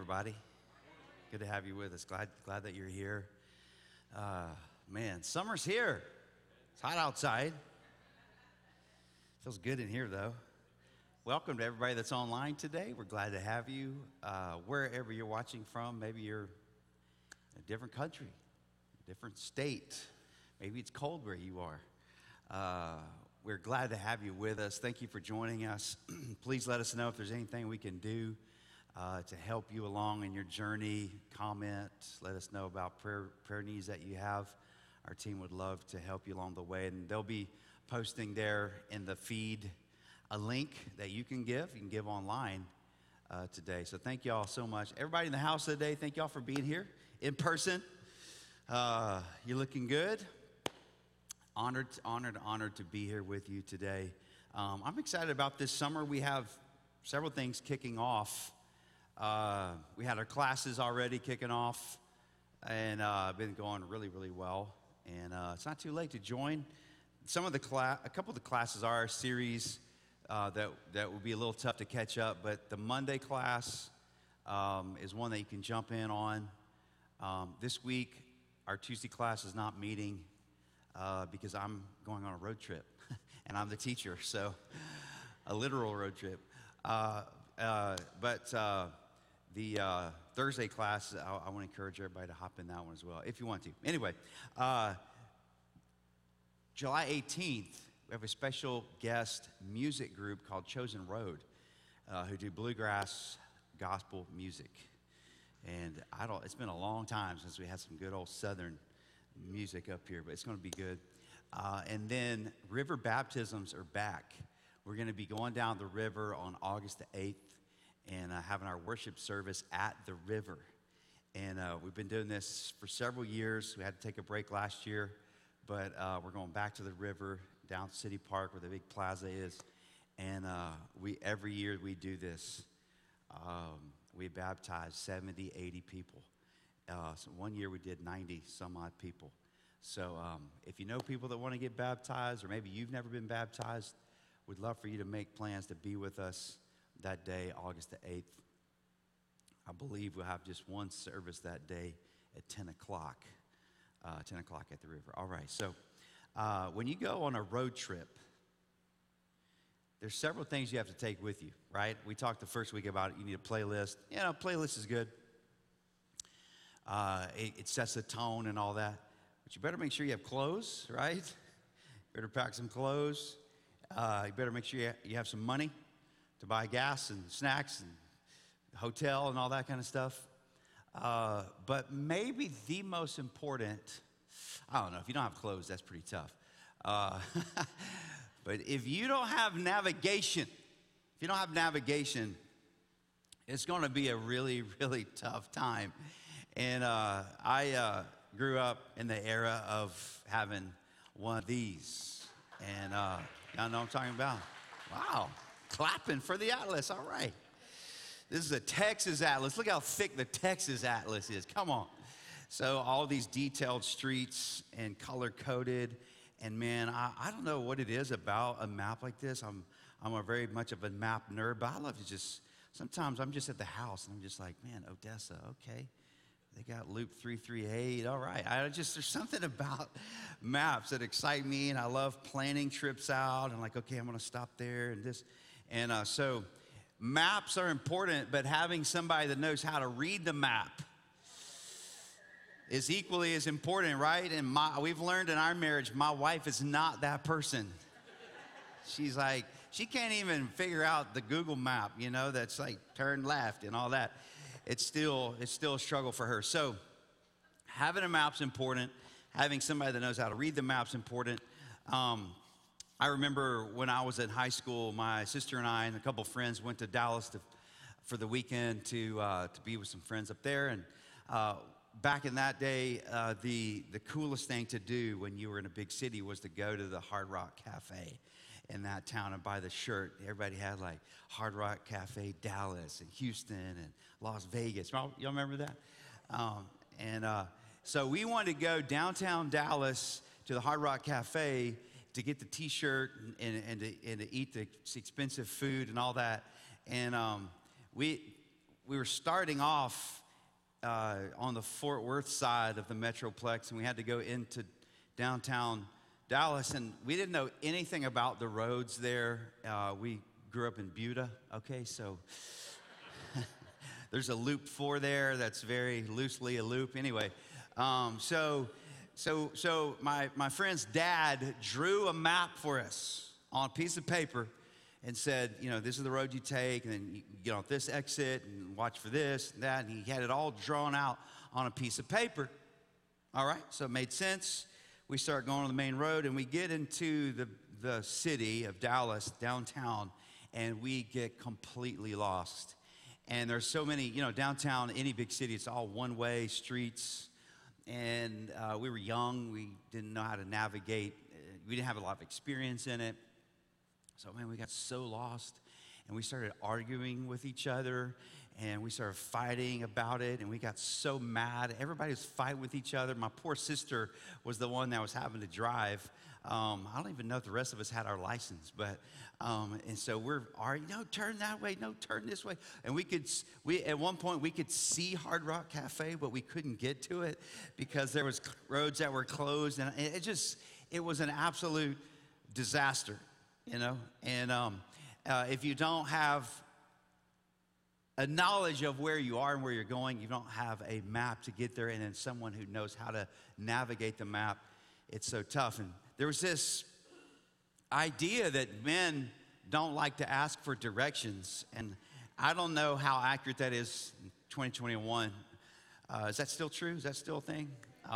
everybody. Good to have you with us. Glad that you're here. Man, summer's here. It's hot outside. Feels good in here, though. Welcome to everybody that's online today. We're glad to have you. Wherever you're watching from, maybe you're in a different country, a different state. Maybe it's cold where you are. We're glad to have you with us. Thank you for joining us. Please let us know if there's anything we can do to help you along in your journey. Comment. Let us know about prayer needs that you have. Our team would love to help you along the way. And they'll be posting there in the feed a link that you can give. You can give online today. So thank you all so much. Everybody in the house today, thank you all for being here in person. You're looking good. Honored to be here with you today. I'm excited about this summer. We have several things kicking off. We had our classes already kicking off, and been going really, really well. And it's not too late to join. A couple of the classes are a series that will be a little tough to catch up, but the Monday class is one that you can jump in on. This week, our Tuesday class is not meeting because I'm going on a road trip, and I'm the teacher, so a literal road trip. But the Thursday class, I want to encourage everybody to hop in that one as well, if you want to. Anyway, July 18th, we have a special guest music group called Chosen Road who do bluegrass gospel music. And it's been a long time since we had some good old Southern music up here, but it's going to be good. And then river baptisms are back. We're going to be going down the river on August the 8th and having our worship service at the river. And we've been doing this for several years. We had to take a break last year, but we're going back to the river down City Park where the big plaza is. And every year we do this. We baptize 70, 80 people. So one year we did 90 some odd people. So if you know people that want to get baptized, or maybe you've never been baptized, we'd love for you to make plans to be with us that day, August the 8th. I believe we'll have just one service that day at 10 o'clock. 10 o'clock at the river. All right, so when you go on a road trip, there's several things you have to take with you, right? We talked the first week about it. You need a playlist. Playlist is good. It sets the tone and all that. But you better make sure you have clothes, right? You better pack some clothes. You better make sure you have some money to buy gas and snacks and hotel and all that kind of stuff. But maybe the most important, I don't know, if you don't have clothes, that's pretty tough. But if you don't have navigation, it's going to be a really, really tough time. And I grew up in the era of having one of these. And y'all know what I'm talking about? Wow, clapping for the Atlas, all right. This is a Texas Atlas. Look how thick the Texas Atlas is, come on. So all these detailed streets and color-coded. And man, I don't know what it is about a map like this. I'm a very much of a map nerd, but I love to sometimes I'm just at the house and I'm just like, man, Odessa, okay. They got Loop 338, all right. There's something about maps that excite me, and I love planning trips out and like, okay, I'm gonna stop there and this. And so maps are important, but having somebody that knows how to read the map is equally as important, right? And we've learned in our marriage, my wife is not that person. She's like, she can't even figure out the Google map, that's like turn left and all that. It's still a struggle for her. So having a map's important. Having somebody that knows how to read the map's important. I remember when I was in high school, my sister and I and a couple friends went to Dallas for the weekend to be with some friends up there. And back in that day, the coolest thing to do when you were in a big city was to go to the Hard Rock Cafe in that town and buy the shirt. Everybody had like Hard Rock Cafe Dallas and Houston and Las Vegas. Y'all remember that? So we wanted to go downtown Dallas to the Hard Rock Cafe to get the T-shirt and to eat the expensive food and all that. And we we were starting off on the Fort Worth side of the Metroplex, and we had to go into downtown Dallas, and we didn't know anything about the roads there. We grew up in Buda, okay, so there's a Loop 4 there that's very loosely a loop. Anyway, so my friend's dad drew a map for us on a piece of paper and said, you know, this is the road you take, and then you get off this exit and watch for this and that, and he had it all drawn out on a piece of paper. All right, so it made sense. We start going on the main road, and we get into the city of Dallas, downtown, and we get completely lost. And there's so many, you know, downtown, any big city, it's all one-way streets. And we were young. We didn't know how to navigate. We didn't have a lot of experience in it. So, man, we got so lost. And we started arguing with each other. And we started fighting about it. And we got so mad. Everybody was fighting with each other. My poor sister was the one that was having to drive. I don't even know if the rest of us had our license, but and so we're arguing, no, turn that way, no, turn this way. And we at one point we could see Hard Rock Cafe, but we couldn't get to it because there was roads that were closed, and it was an absolute disaster, you know. And if you don't have a knowledge of where you are and where you're going, you don't have a map to get there, and then someone who knows how to navigate the map, it's so tough. And there was this idea that men don't like to ask for directions, and I don't know how accurate that is in 2021. Is that still true? Is that still a thing?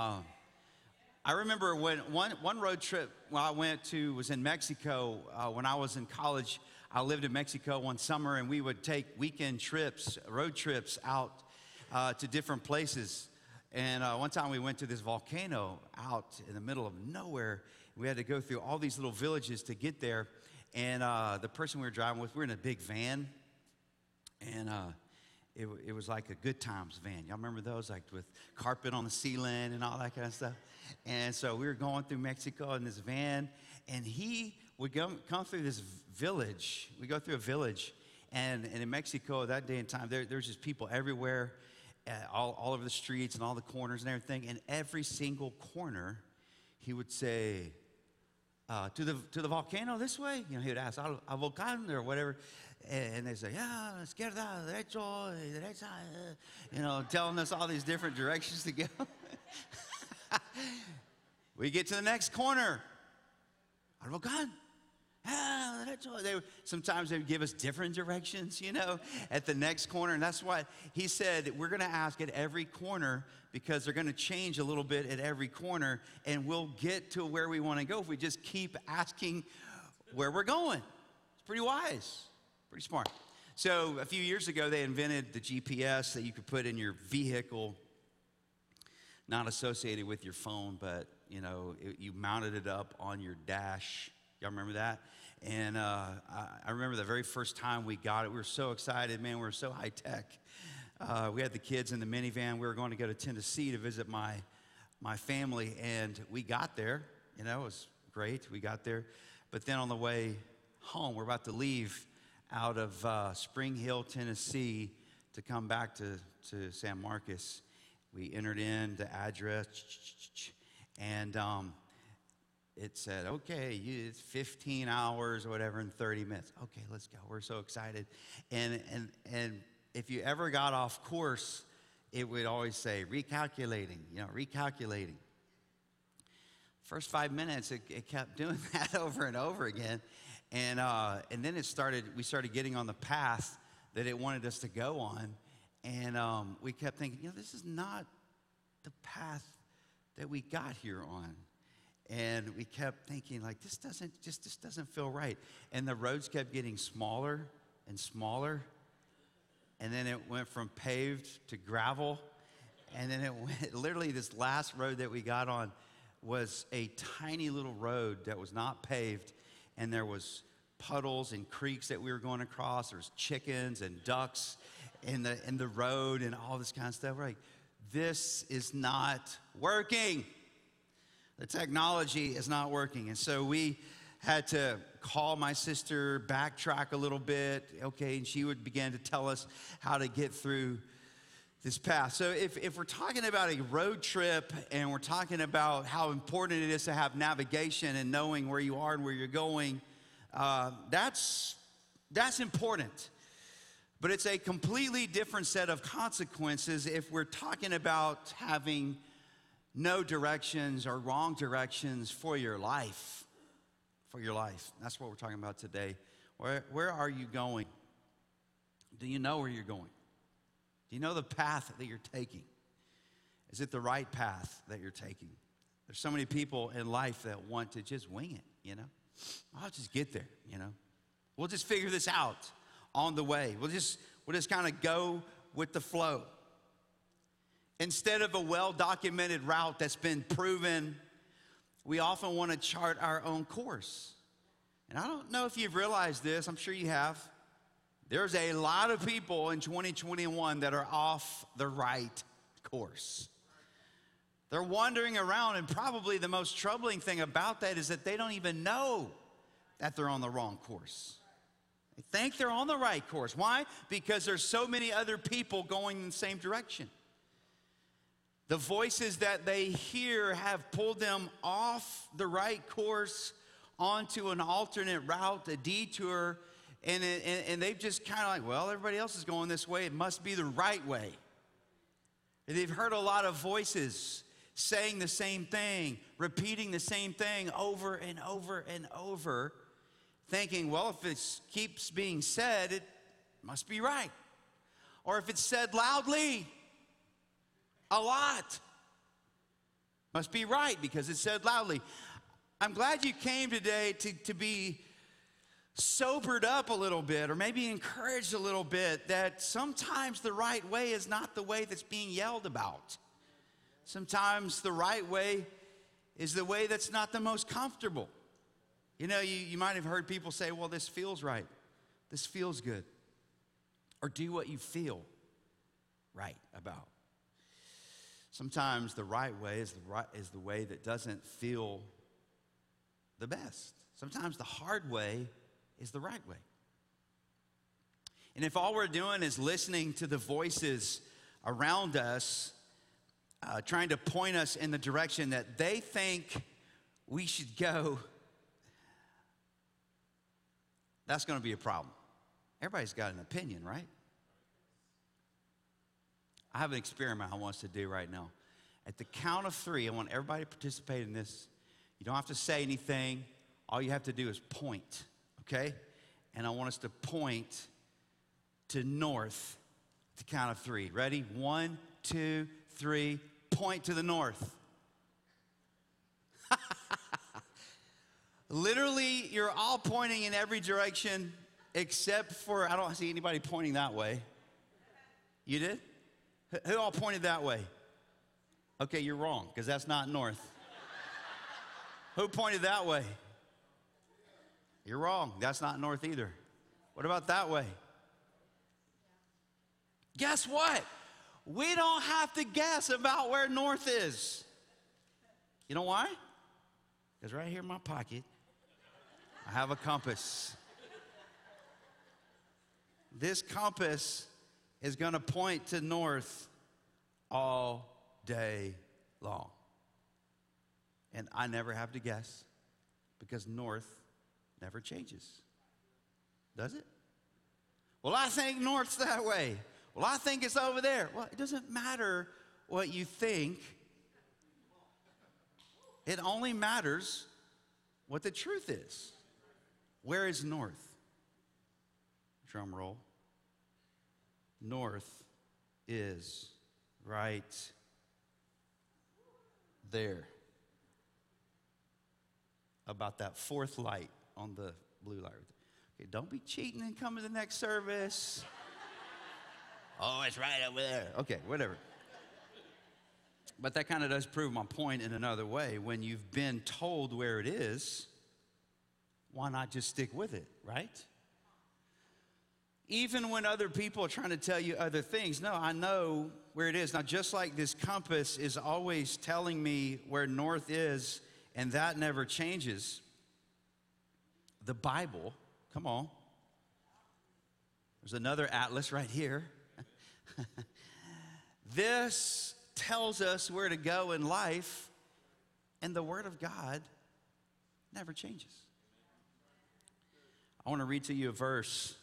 I remember when one road trip I went to was in Mexico. When I was in college, I lived in Mexico one summer, and we would take weekend trips, road trips out to different places. And one time we went to this volcano out in the middle of nowhere. We had to go through all these little villages to get there. And the person we were driving with, we were in a big van. And it was like a Good Times van. Y'all remember those? Like with carpet on the ceiling and all that kind of stuff. And so we were going through Mexico in this van. And he would come through this village. We go through a village. And in Mexico, that day and time, there's just people everywhere. All over the streets and all the corners and everything. And every single corner, he would say, to the volcano this way. You know, he would ask, al volcán or whatever. And they say, yeah, izquierda, derecho, derecha. You know, telling us all these different directions to go. We get to the next corner. Al volcán. Sometimes they would give us different directions, you know, at the next corner. And that's why he said we're going to ask at every corner, because they're going to change a little bit at every corner, and we'll get to where we want to go if we just keep asking where we're going. It's pretty wise, pretty smart. So a few years ago, they invented the GPS that you could put in your vehicle, not associated with your phone, but, you know, you mounted it up on your dash. Y'all remember that? And I remember the very first time we got it, we were so excited, man. We were so high tech. We had the kids in the minivan. We were going to go to Tennessee to visit my family, and we got there. You know, it was great. We got there. But then on the way home, we're about to leave out of Spring Hill, Tennessee, to come back to San Marcos. We entered in the address, and it said, okay, it's 15 hours or whatever in 30 minutes. Okay, let's go. We're so excited. And if you ever got off course, it would always say, recalculating, you know, recalculating. First 5 minutes, it kept doing that over and over again. And then we started getting on the path that it wanted us to go on. And we kept thinking, you know, this is not the path that we got here on. And we kept thinking, like, this doesn't feel right. And the roads kept getting smaller and smaller. And then it went from paved to gravel. And then it went, literally this last road that we got on was a tiny little road that was not paved. And there was puddles and creeks that we were going across. There was chickens and ducks in the road and all this kind of stuff. We're like, this is not working. The technology is not working. And so we had to call my sister, backtrack a little bit, okay, and she would begin to tell us how to get through this path. So if we're talking about a road trip and we're talking about how important it is to have navigation and knowing where you are and where you're going, that's important. But it's a completely different set of consequences if we're talking about having no directions or wrong directions for your life. For your life. That's what we're talking about today. Where are you going? Do you know where you're going? Do you know the path that you're taking? Is it the right path that you're taking? There's so many people in life that want to just wing it, you know? I'll just get there, you know? We'll just figure this out on the way. We'll just kind of go with the flow. Instead of a well-documented route that's been proven, we often want to chart our own course. And I don't know if you've realized this. I'm sure you have. There's a lot of people in 2021 that are off the right course. They're wandering around, and probably the most troubling thing about that is that they don't even know that they're on the wrong course. They think they're on the right course. Why? Because there's so many other people going in the same direction. The voices that they hear have pulled them off the right course onto an alternate route, a detour, and they've just kind of like, well, everybody else is going this way. It must be the right way. And they've heard a lot of voices saying the same thing, repeating the same thing over and over and over, thinking, well, if it keeps being said, it must be right. Or if it's said loudly, a lot, must be right because it's said loudly. I'm glad you came today to be sobered up a little bit, or maybe encouraged a little bit, that sometimes the right way is not the way that's being yelled about. Sometimes the right way is the way that's not the most comfortable. You know, you might have heard people say, well, this feels right. This feels good. Or do what you feel right about. Sometimes the right way is the way that doesn't feel the best. Sometimes the hard way is the right way. And if all we're doing is listening to the voices around us, trying to point us in the direction that they think we should go, that's going to be a problem. Everybody's got an opinion, right? I have an experiment I want us to do right now. At the count of 3, I want everybody to participate in this. You don't have to say anything. All you have to do is point, okay? And I want us to point to north at the count of 3. Ready? 1, 2, 3. Point to the north. Literally, you're all pointing in every direction except for, I don't see anybody pointing that way. You did? Who all pointed that way? Okay, you're wrong, because that's not north. Who pointed that way? You're wrong. That's not north either. What about that way? Guess what? We don't have to guess about where north is. You know why? Because right here in my pocket, I have a compass. This compass is going to point to north all day long. And I never have to guess because north never changes. Does it? Well, I think north's that way. Well, I think it's over there. Well, it doesn't matter what you think. It only matters what the truth is. Where is north? Drum roll. North is right there. About that fourth light on the blue light. Okay, don't be cheating and come to the next service. Oh, it's right over there. Okay, whatever. But that kind of does prove my point in another way. When you've been told where it is, why not just stick with it, right? Even when other people are trying to tell you other things, no, I know where it is. Now, just like this compass is always telling me where north is, and that never changes, the Bible, come on. There's another atlas right here. This tells us where to go in life, and the Word of God never changes. I want to read to you a verse,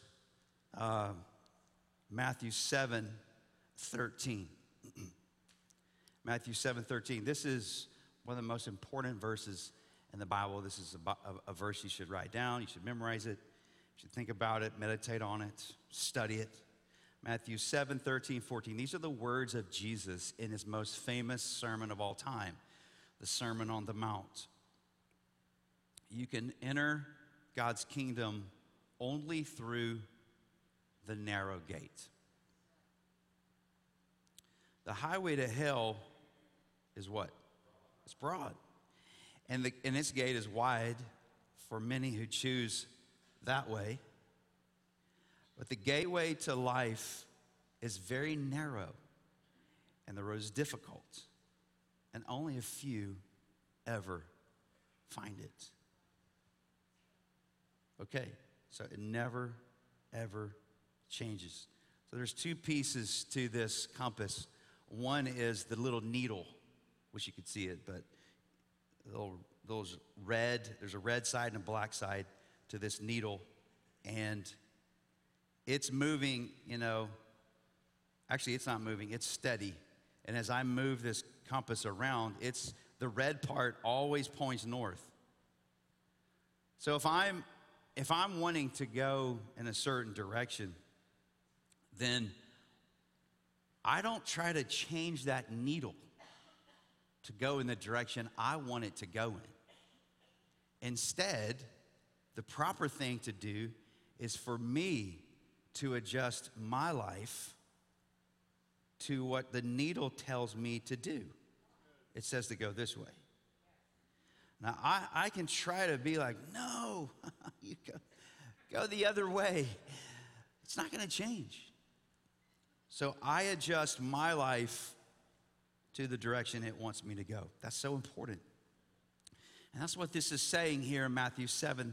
Matthew 7:13. Matthew 7:13. This is one of the most important verses in the Bible. This is a verse you should write down. You should memorize it. You should think about it, meditate on it, study it. Matthew 7:13-14. These are the words of Jesus in his most famous sermon of all time, the Sermon on the Mount. You can enter God's kingdom only through the narrow gate. The highway to hell is what? It's broad. And its gate is wide for many who choose that way. But the gateway to life is very narrow, and the road is difficult, and only a few ever find it. Okay, so it never, ever changes. So there's two pieces to this compass. One is the little needle. Wish you could see it, but those red, there's a red side and a black side to this needle, and it's moving, actually it's not moving, it's steady. And as I move this compass around, the red part always points north. So if I'm wanting to go in a certain direction, then I don't try to change that needle to go in the direction I want it to go in. Instead, the proper thing to do is for me to adjust my life to what the needle tells me to do. It says to go this way. Now, I can try to be like, no, you go the other way. It's not going to change. So I adjust my life to the direction it wants me to go. That's so important. And that's what this is saying here in Matthew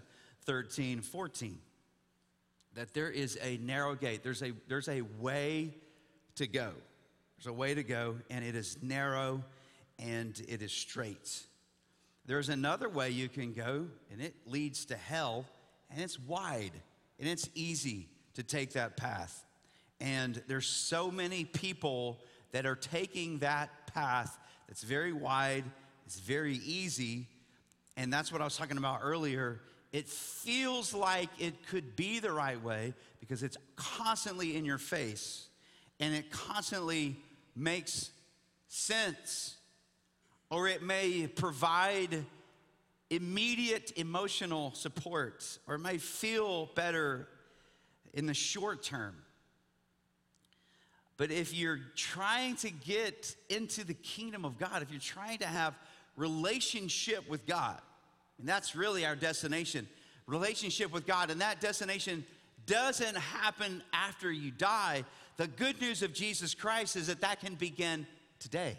7:13-14. That there is a narrow gate. There's a way to go. There's a way to go, and it is narrow and it is straight. There's another way you can go, and it leads to hell, and it's wide, and it's easy to take that path. And there's so many people that are taking that path that's very wide, it's very easy, and that's what I was talking about earlier. It feels like it could be the right way because it's constantly in your face, and it constantly makes sense, or it may provide immediate emotional support, or it may feel better in the short term. But if you're trying to get into the kingdom of God, if you're trying to have relationship with God, and that's really our destination, relationship with God, and that destination doesn't happen after you die. The good news of Jesus Christ is that can begin today.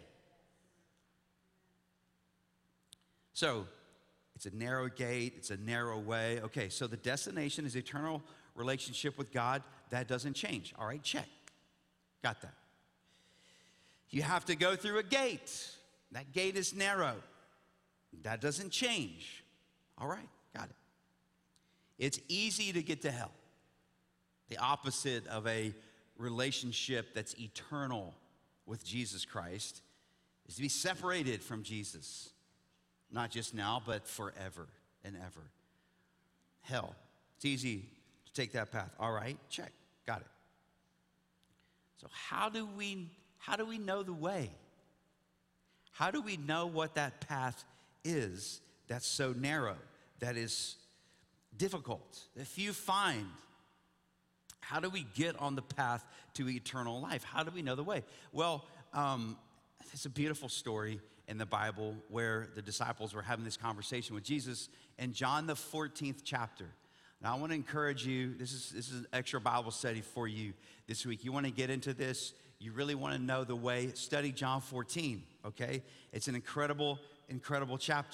So, it's a narrow gate, it's a narrow way. Okay, so the destination is eternal relationship with God. That doesn't change. All right, check. Got that. You have to go through a gate. That gate is narrow. That doesn't change. All right, got it. It's easy to get to hell. The opposite of a relationship that's eternal with Jesus Christ is to be separated from Jesus. Not just now, but forever and ever. Hell. It's easy to take that path. All right, check. Got it. So how do we know the way? How do we know what that path is that's so narrow, that is difficult, that few find? How do we get on the path to eternal life? How do we know the way? Well, it's a beautiful story in the Bible where the disciples were having this conversation with Jesus in John the 14th chapter. Now, I want to encourage you, this is an extra Bible study for you this week. You want to get into this, you really want to know the way, study John 14, okay? It's an incredible, incredible chapter.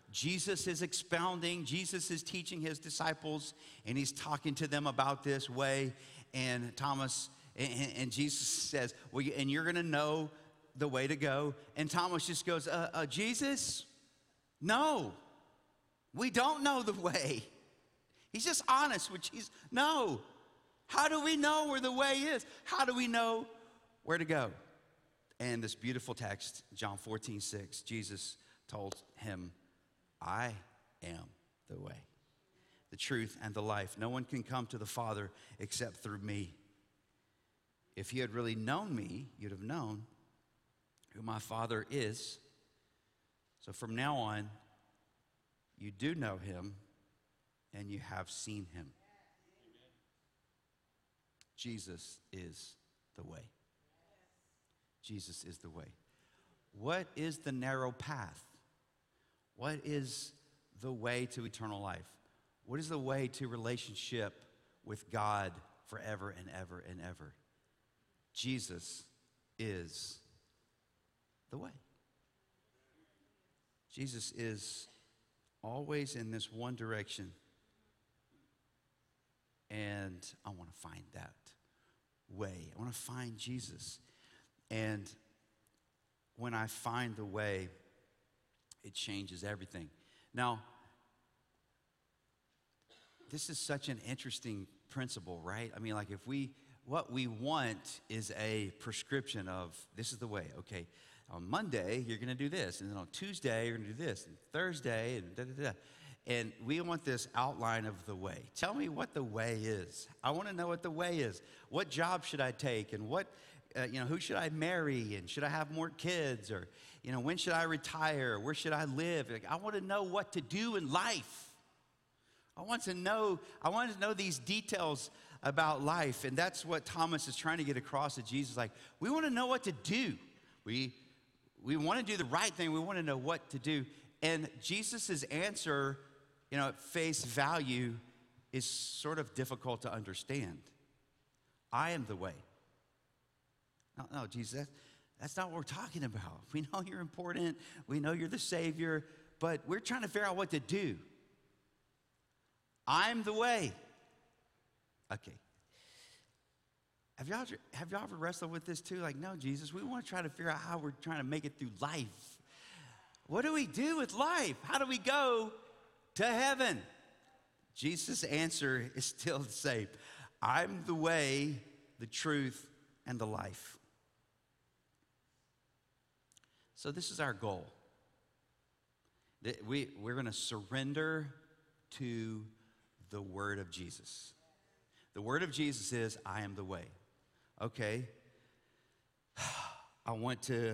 Jesus is expounding, Jesus is teaching his disciples, and he's talking to them about this way. And Thomas, and Jesus says, well, and you're going to know the way to go. And Thomas just goes, Jesus, no, we don't know the way. He's just honest with Jesus. No. How do we know where the way is? How do we know where to go? And this beautiful text, John 14:6, Jesus told him, I am the way, the truth, and the life. No one can come to the Father except through me. If you had really known me, you'd have known who my Father is. So from now on, you do know him and you have seen him. Jesus is the way. Jesus is the way. What is the narrow path? What is the way to eternal life? What is the way to relationship with God forever and ever and ever? Jesus is the way. Jesus is always in this one direction. And I want to find that way. I want to find Jesus. And when I find the way, it changes everything. Now, this is such an interesting principle, right? I mean, like what we want is a prescription of this is the way. Okay, on Monday, you're going to do this. And then on Tuesday, you're going to do this. And Thursday, and da-da-da. And we want this outline of the way. Tell me what the way is. I want to know what the way is. What job should I take? And what, who should I marry? And should I have more kids? Or, when should I retire? Where should I live? Like, I want to know what to do in life. I want to know these details about life. And that's what Thomas is trying to get across to Jesus. Like, we want to know what to do. We want to do the right thing. We want to know what to do. And Jesus' answer, at face value, is sort of difficult to understand. I am the way. No, Jesus, that's not what we're talking about. We know you're important. We know you're the Savior. But we're trying to figure out what to do. I'm the way. Okay. Have y'all ever wrestled with this too? Like, no, Jesus, we want to try to figure out how we're trying to make it through life. What do we do with life? How do we go to heaven? Jesus' answer is still the same. I'm the way, the truth, and the life. So this is our goal. We're going to surrender to the word of Jesus. The word of Jesus is, I am the way. Okay. I want to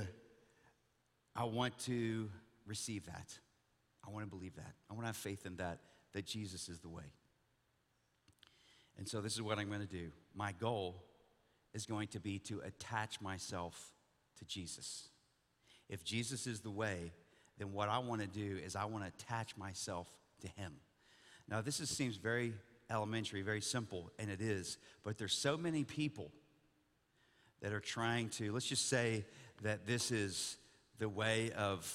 receive that. I want to believe that. I want to have faith in that Jesus is the way. And so this is what I'm going to do. My goal is going to be to attach myself to Jesus. If Jesus is the way, then what I want to do is I want to attach myself to him. Now, this seems very elementary, very simple, and it is, but there's so many people that are trying to, let's just say that this is the way of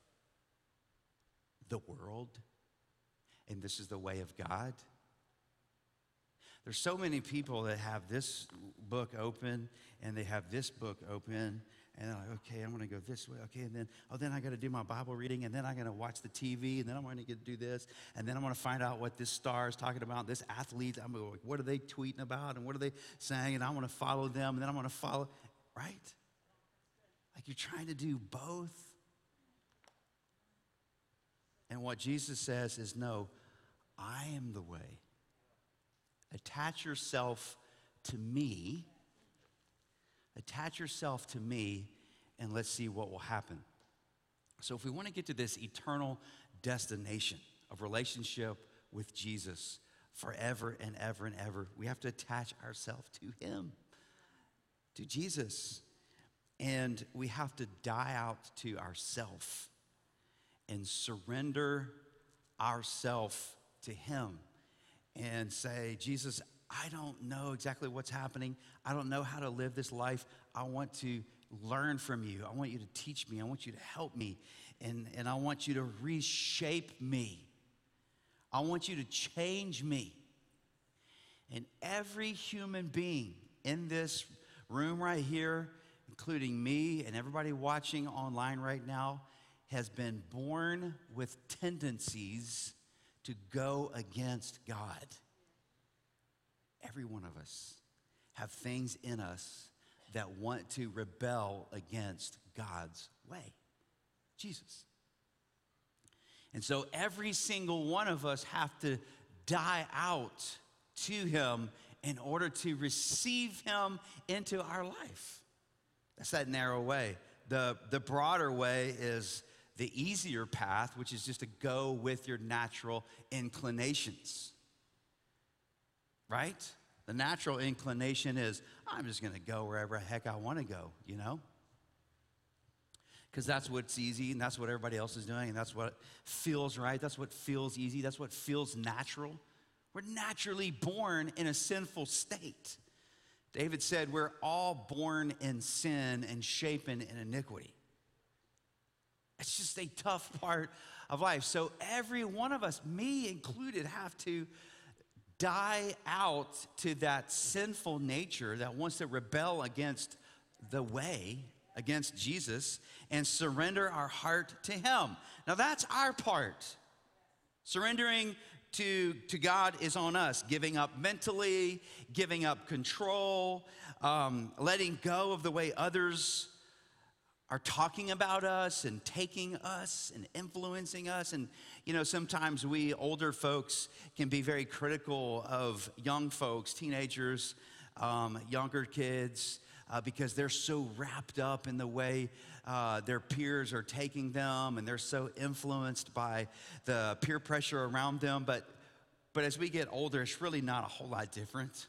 the world, and this is the way of God. There's so many people that have this book open, and they have this book open, and they're like, okay, I'm going to go this way. Okay, and then I got to do my Bible reading, and then I'm going to watch the TV, and then I'm going to get to do this, and then I'm going to find out what this star is talking about, this athlete. I'm going to, what are they tweeting about, and what are they saying, and I want to follow them, and then I'm going to follow, right? Like you're trying to do both. And what Jesus says is, no, I am the way. Attach yourself to me. Attach yourself to me, and let's see what will happen. So if we want to get to this eternal destination of relationship with Jesus forever and ever and ever, we have to attach ourselves to him, to Jesus. And we have to die out to ourself and surrender ourself to him and say, Jesus, I don't know exactly what's happening. I don't know how to live this life. I want to learn from you. I want you to teach me. I want you to help me. And I want you to reshape me. I want you to change me. And every human being in this room right here, including me and everybody watching online right now, has been born with tendencies to go against God. Every one of us have things in us that want to rebel against God's way, Jesus. And so every single one of us have to die out to him in order to receive him into our life. That's that narrow way. The broader way is the easier path, which is just to go with your natural inclinations. Right? The natural inclination is, I'm just going to go wherever the heck I want to go, you know? Because that's what's easy, and that's what everybody else is doing, and that's what feels right. That's what feels easy. That's what feels natural. We're naturally born in a sinful state. David said we're all born in sin and shapen in iniquity. It's just a tough part of life. So every one of us, me included, have to die out to that sinful nature that wants to rebel against the way, against Jesus, and surrender our heart to him. Now that's our part. Surrendering to God is on us. Giving up mentally, giving up control, letting go of the way others are talking about us and taking us and influencing us. And, you know, sometimes we older folks can be very critical of young folks, teenagers, younger kids, because they're so wrapped up in the way their peers are taking them, and they're so influenced by the peer pressure around them. But as we get older, it's really not a whole lot different.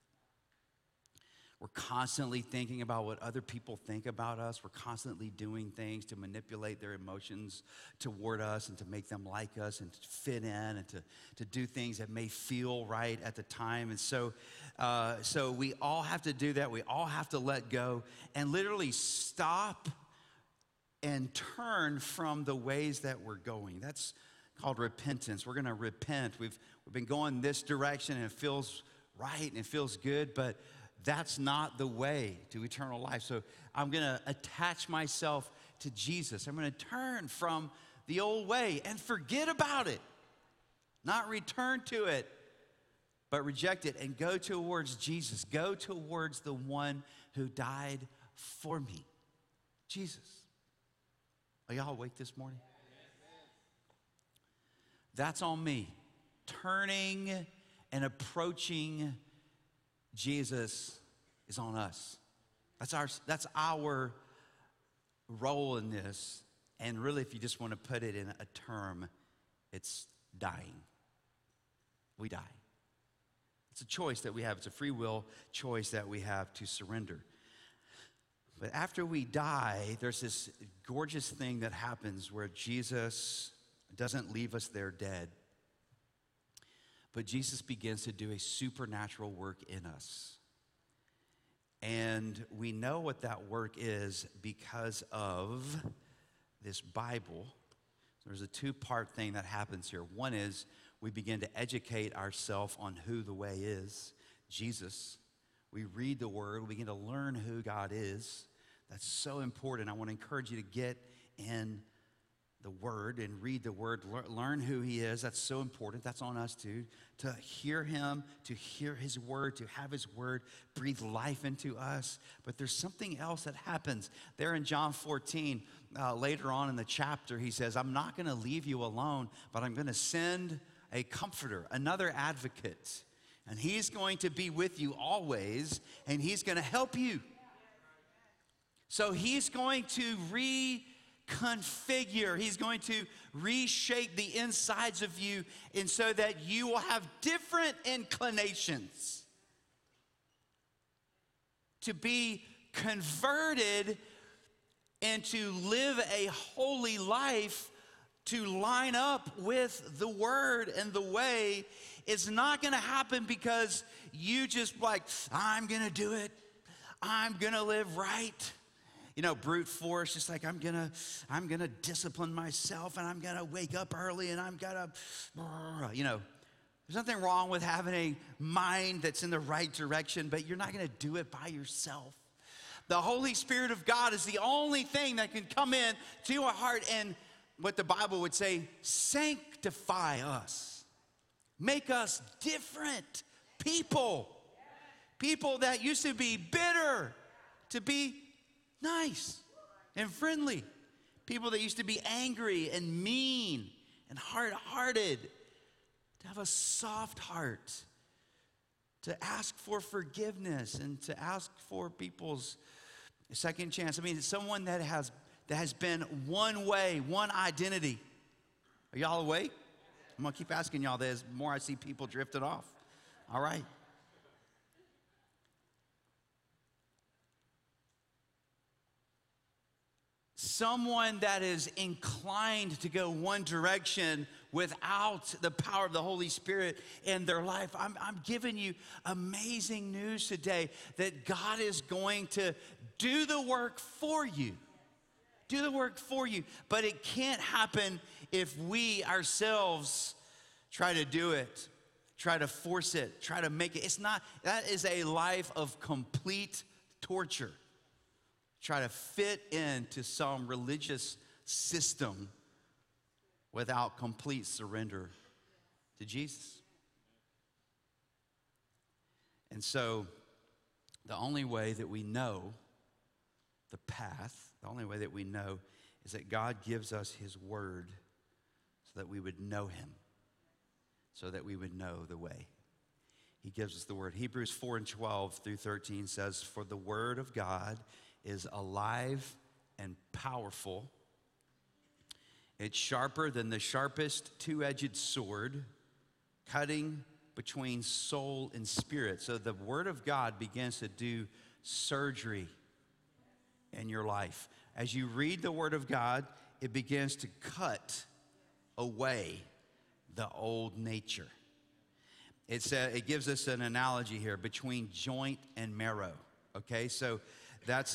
We're constantly thinking about what other people think about us. We're constantly doing things to manipulate their emotions toward us and to make them like us and to fit in and to do things that may feel right at the time. And so we all have to do that. We all have to let go and literally stop and turn from the ways that we're going. That's called repentance. We're going to repent. We've been going this direction and it feels right and it feels good, but that's not the way to eternal life. So I'm going to attach myself to Jesus. I'm going to turn from the old way and forget about it. Not return to it, but reject it and go towards Jesus. Go towards the one who died for me, Jesus. Are y'all awake this morning? That's on me. Turning and approaching Jesus is on us. That's our role in this. And really, if you just want to put it in a term, it's dying. We die. It's a choice that we have. It's a free will choice that we have to surrender. But after we die, there's this gorgeous thing that happens where Jesus doesn't leave us there dead. But Jesus begins to do a supernatural work in us. And we know what that work is because of this Bible. There's a two-part thing that happens here. One is we begin to educate ourselves on who the way is, Jesus. We read the Word. We begin to learn who God is. That's so important. I want to encourage you to get in the Word and read the Word, learn who He is. That's so important. That's on us too, to hear Him, to hear His Word, to have His Word breathe life into us. But there's something else that happens. There in John 14, later on in the chapter, He says, I'm not going to leave you alone, but I'm going to send a comforter, another advocate. And He's going to be with you always, and He's going to help you. So He's going to reconfigure. He's going to reshape the insides of you, and so that you will have different inclinations to be converted and to live a holy life, to line up with the Word and the way. It's not going to happen because you just like, I'm going to do it. I'm going to live right. Brute force, just like I'm gonna discipline myself, and I'm gonna wake up early, and I'm gonna, there's nothing wrong with having a mind that's in the right direction, but you're not gonna do it by yourself. The Holy Spirit of God is the only thing that can come in to our heart and, what the Bible would say, sanctify us. Make us different people. People that used to be bitter, to be nice and friendly. People that used to be angry and mean and hard-hearted, to have a soft heart, to ask for forgiveness and to ask for people's second chance. Someone that has been one way, one identity. Are y'all awake? I'm gonna keep asking y'all this. The more I see people drifted off. All right. Someone that is inclined to go one direction without the power of the Holy Spirit in their life. I'm giving you amazing news today that God is going to do the work for you. Do the work for you. But it can't happen if we ourselves try to do it, try to force it, try to make it. That is a life of complete torture. Try to fit into some religious system without complete surrender to Jesus. And so the only way that we know the path, the only way that we know is that God gives us his word so that we would know him, so that we would know the way. He gives us the word. Hebrews 4:12 through 13 says, "For the word of God is alive and powerful. It's sharper than the sharpest two-edged sword, cutting between soul and spirit." So the word of God begins to do surgery in your life. As you read the word of God, it begins to cut away the old nature. It gives us an analogy here between joint and marrow. Okay, so that's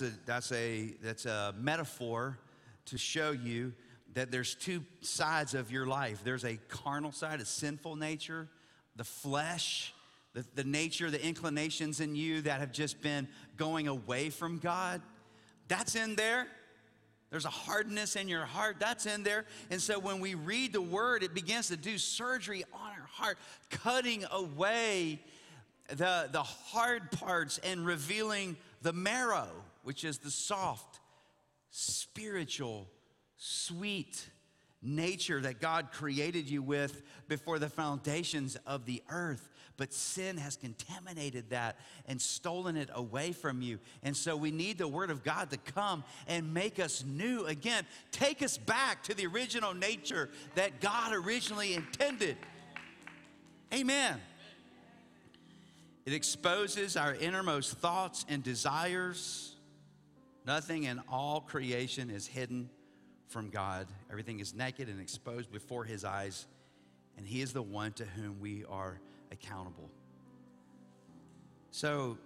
a metaphor to show you that there's two sides of your life. There's a carnal side, a sinful nature, the flesh, the nature, the inclinations in you that have just been going away from God. That's in there. There's a hardness in your heart. That's in there. And so when we read the word, it begins to do surgery on our heart, cutting away the hard parts and revealing the marrow, which is the soft, spiritual, sweet nature that God created you with before the foundations of the earth. But sin has contaminated that and stolen it away from you. And so we need the word of God to come and make us new again. Take us back to the original nature that God originally intended. Amen. It exposes our innermost thoughts and desires. Nothing in all creation is hidden from God. Everything is naked and exposed before his eyes, and he is the one to whom we are accountable. So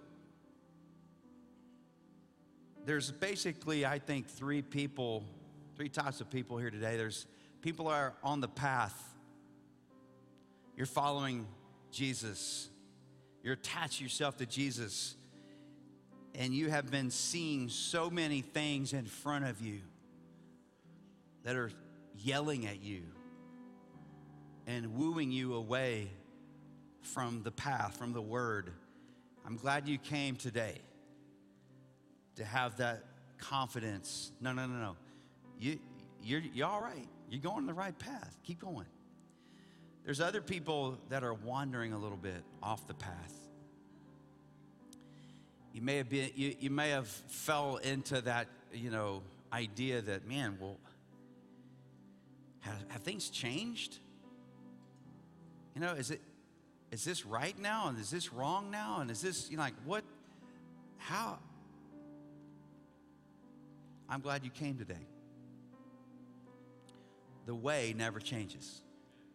there's basically, I think, three types of people here today. There's people that are on the path. You're following Jesus. You're attached yourself to Jesus, and you have been seeing so many things in front of you that are yelling at you and wooing you away from the path, from the word. I'm glad you came today to have that confidence. No. You're all right. You're going the right path. Keep going. There's other people that are wandering a little bit off the path. You may have fell into that, idea that, man, well, have things changed? Is this right now? And is this wrong now? And is this, what? How? I'm glad you came today. The way never changes.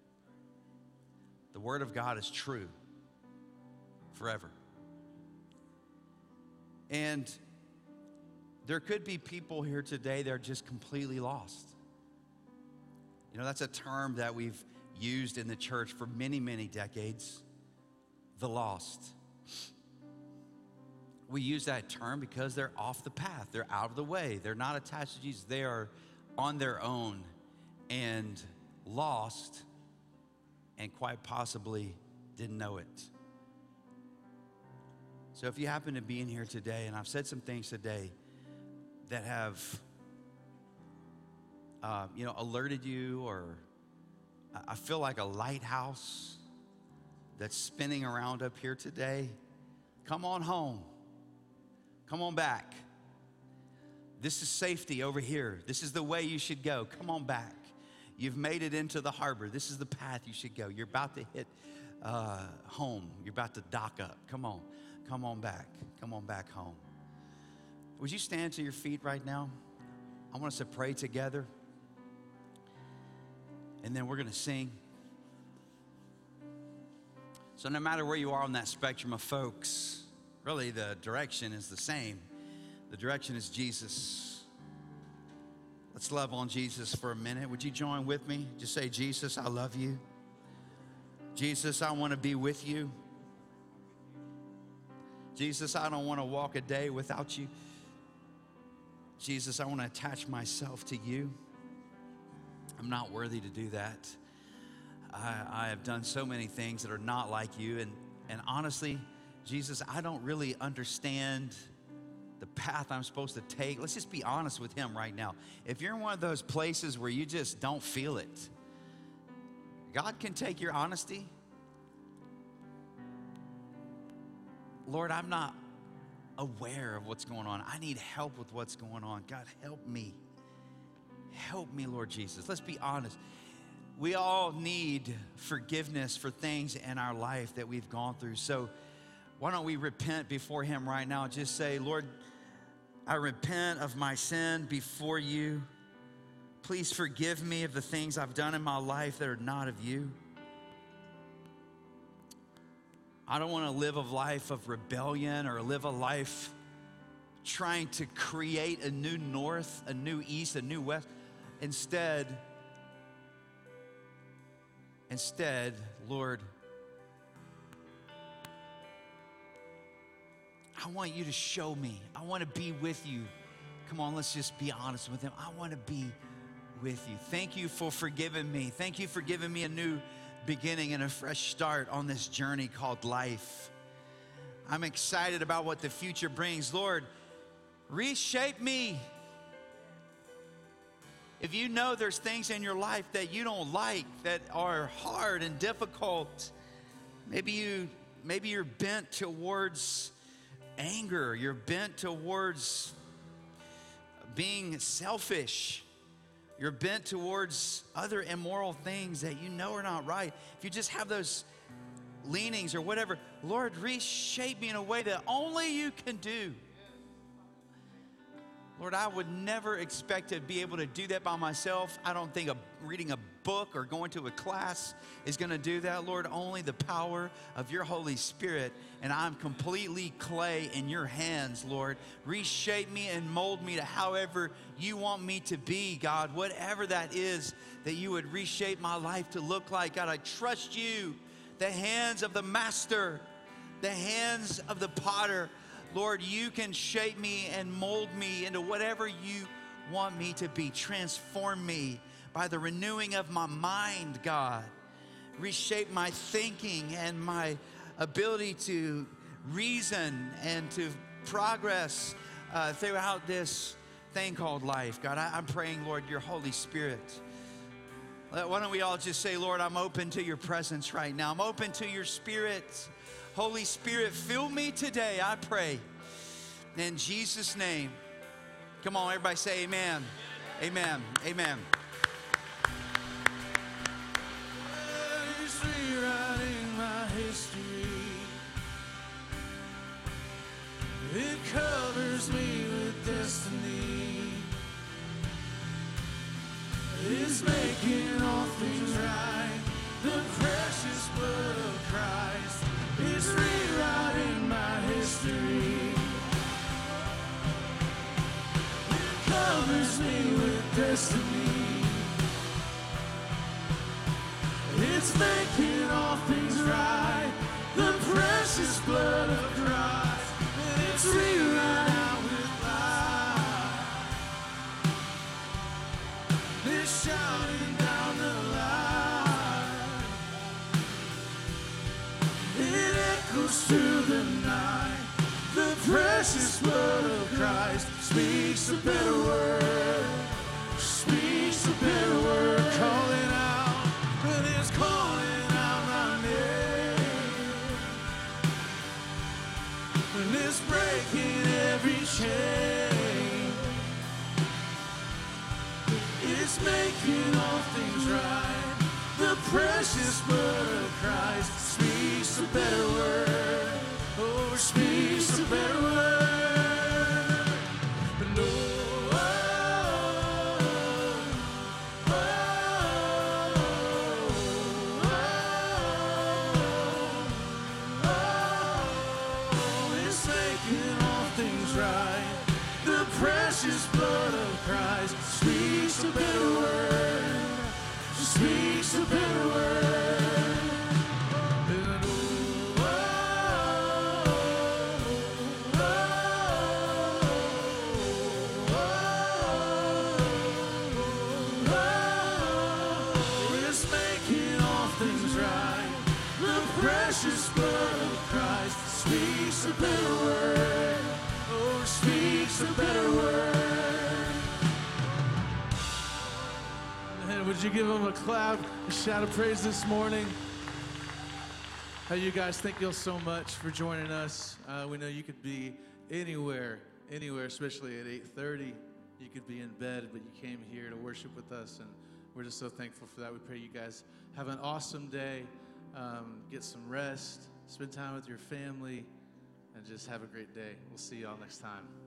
The word of God is true forever. And there could be people here today that are just completely lost. You know, that's a term that we've used in the church for many, many decades, the lost. We use that term because they're off the path. They're out of the way. They're not attached to Jesus. They are on their own and lost, and quite possibly didn't know it. So if you happen to be in here today, and I've said some things today that have, alerted you, or I feel like a lighthouse that's spinning around up here today, come on home. Come on back. This is safety over here. This is the way you should go. Come on back. You've made it into the harbor. This is the path you should go. You're about to hit home. You're about to dock up. Come on. Come on back. Come on back home. Would you stand to your feet right now? I want us to pray together. And then we're going to sing. So no matter where you are on that spectrum of folks, really the direction is the same. The direction is Jesus. Let's love on Jesus for a minute. Would you join with me? Just say, Jesus, I love you. Jesus, I want to be with you. Jesus, I don't want to walk a day without you. Jesus, I want to attach myself to you. I'm not worthy to do that. I have done so many things that are not like you. And honestly, Jesus, I don't really understand the path I'm supposed to take. Let's just be honest with him right now. If you're in one of those places where you just don't feel it, God can take your honesty. Lord, I'm not aware of what's going on. I need help with what's going on. God, help me. Help me, Lord Jesus. Let's be honest. We all need forgiveness for things in our life that we've gone through. So why don't we repent before him right now? Just say, Lord, I repent of my sin before you. Please forgive me of the things I've done in my life that are not of you. I don't want to live a life of rebellion or live a life trying to create a new north, a new east, a new west. Instead, Lord, I want you to show me. I want to be with you. Come on, let's just be honest with him. I want to be with you. Thank you for forgiving me. Thank you for giving me a new beginning and a fresh start on this journey called life. I'm excited about what the future brings. Lord, reshape me. If you know there's things in your life that you don't like, that are hard and difficult, maybe you're bent towards anger, you're bent towards being selfish, you're bent towards other immoral things that you know are not right. If you just have those leanings or whatever, Lord, reshape me in a way that only you can do. Lord, I would never expect to be able to do that by myself. I don't think reading a book or going to a class is going to do that. Lord, only the power of your Holy Spirit. And I'm completely clay in your hands, Lord. Reshape me and mold me to however you want me to be, God. Whatever that is that you would reshape my life to look like. God, I trust you. The hands of the master, the hands of the potter. Lord, you can shape me and mold me into whatever you want me to be. Transform me by the renewing of my mind, God. Reshape my thinking and my ability to reason and to progress throughout this thing called life. God, I'm praying, Lord, your Holy Spirit. Why don't we all just say, Lord, I'm open to your presence right now. I'm open to your Spirit. Holy Spirit, fill me today, I pray. In Jesus' name. Come on, everybody say amen. Amen. Amen. He's rewriting my history. It covers me with destiny. It's making all things right. The precious blood of Christ. It's rewriting my history. fills me with destiny. It's making all things right. The precious blood of Christ. And it's rewrite out with life. It's shouting down the line. It echoes through the night. The precious blood of Christ speaks a better word. Speaks a better word. Calling out. But it's calling out my name. And it's breaking every chain. It's making all things right. The precious blood of Christ speaks a better word. Oh, speaks a better word. And it's making all things right. The precious blood of Christ speaks a better word. Speaks a better word. And it's making all things right. The precious blood of Christ speaks a better word. Oh, speaks a better word. And would you give him a clap, a shout of praise this morning? Hey, you guys, thank you all so much for joining us. We know you could be anywhere, especially at 8:30. You could be in bed, but you came here to worship with us, and we're just so thankful for that. We pray you guys have an awesome day, get some rest, spend time with your family, and just have a great day. We'll see you all next time.